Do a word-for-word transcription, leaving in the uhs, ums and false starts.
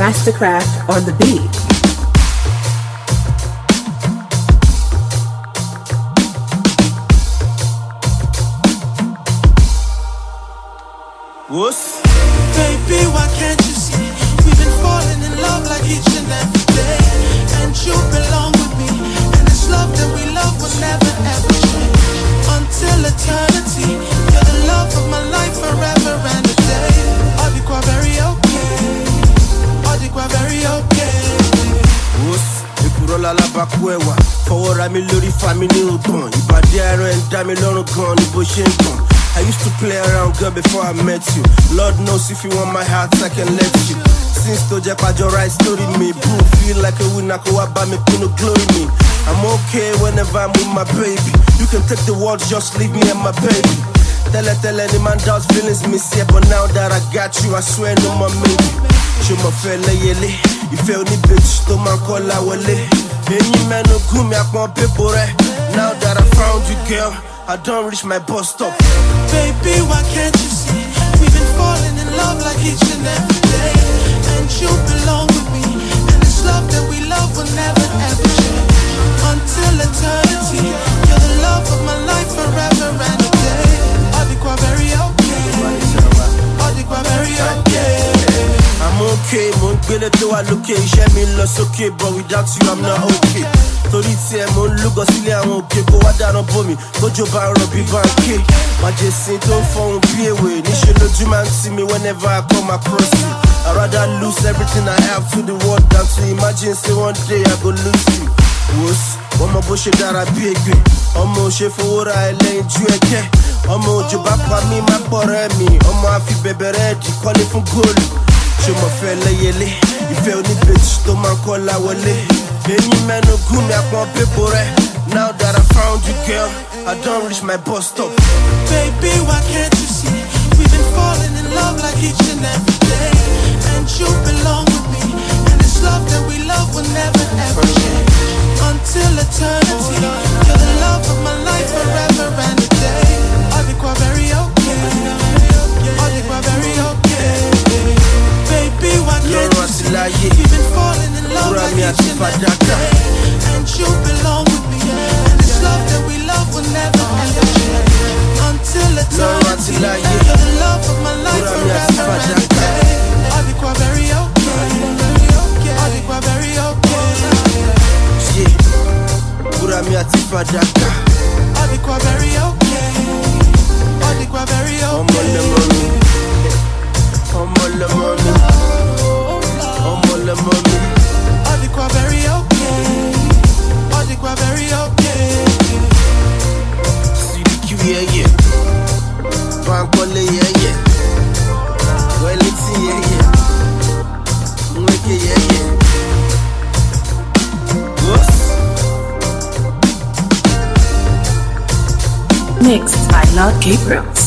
Mastercraft on the beat. What's? Baby, why can't you see? We've been falling in love like each and every day. And you belong with me. And this love that we love will never ever change. Until eternity, you're the love of my life forever and a day. I'll be quite very okay. I'll be quite very okay. What's? Ikurola la bakwewa. Forward I me lori family udon. Ibadi aro and dami lorun gan ni bo she nkan. I used to play around, girl, before I met you. Lord knows if you want my heart, I can let you. Since to Japan, your right story me. Boo, feel like a winner, go up by me, no glory me. I'm okay whenever I'm with my baby. You can take the world, just leave me and my baby. Tell her, tell any man doubts feelings miss here, but now that I got you, I swear no more maybe. Show my fella yele, you feel ni bitch, to my call I will lay. Any man no good me, I can't pay for it. Now that I found you, girl, I don't reach my bus stop. Baby, why can't you see? We've been falling in love like each and every day. And you belong with me. And this love that we love will never ever change. Until eternity, you're the love of my life forever and a day. I'll be quite very okay. I'll be quite very okay. I'm okay, mon gbele to wa loke. Iṣẹ́ mi lọ sókè, but without you I'm not okay. Torí tí ẹ mo ń lúgọ sílé àwọn òkè kó wá dáná bómi tójò bá ń rọ̀ bí báńkì. Májèsín tó ń fọhùn bí èwe níṣẹ́ lójú máa ń tì mí whenever I come across you. I'd rather lose everything I have to the world than to imagine say one day I go lose you. Wòs, ọmọ bó ṣe dára bí ègbè, ọmọ ò ṣe fowó ra ẹlẹ́yin ju ẹ̀kẹ́. Ọmọ òjò bá pa mí má pọ̀rẹ́ mi, ọmọ àfi bẹ̀bẹ̀rẹ̀ ẹ̀dì kọ́lé fún góòlù. Ṣé mo fẹ́ lẹ́yẹlé, ìfẹ́ oníbejì tó máa ń kọ́ láwọlé. Any man no good me, I can't pay for it. Now that I found you, girl, I don't reach my bus stop. Baby, why can't you see? We've been falling in love like each and every day. And you belong with me. And this love that we love will never ever change. Until eternity, you're the love of my life forever and a day. I'll be quite very okay. I'll be quite very okay. Baby, why can't you see? We've been falling in love like each and every day. And you belong with me. And this love that we love will never ever change. Until eternity, you're the love of my life forever and a day. I'll be quite very okay. I'll be quite very okay. Yeah, pura mi ati fadaka. I'll be quite very okay. I'll be quite very okay. Ọmọ le mami, ọmọ le mami, ọmọ le mami. I'll be quite very okay. I'll be quite very okay. C D Q yeah yeah, Bankole yeah yeah, Wellington yeah yeah, Nweke yeah yeah. Mixed by Lord Gabriel.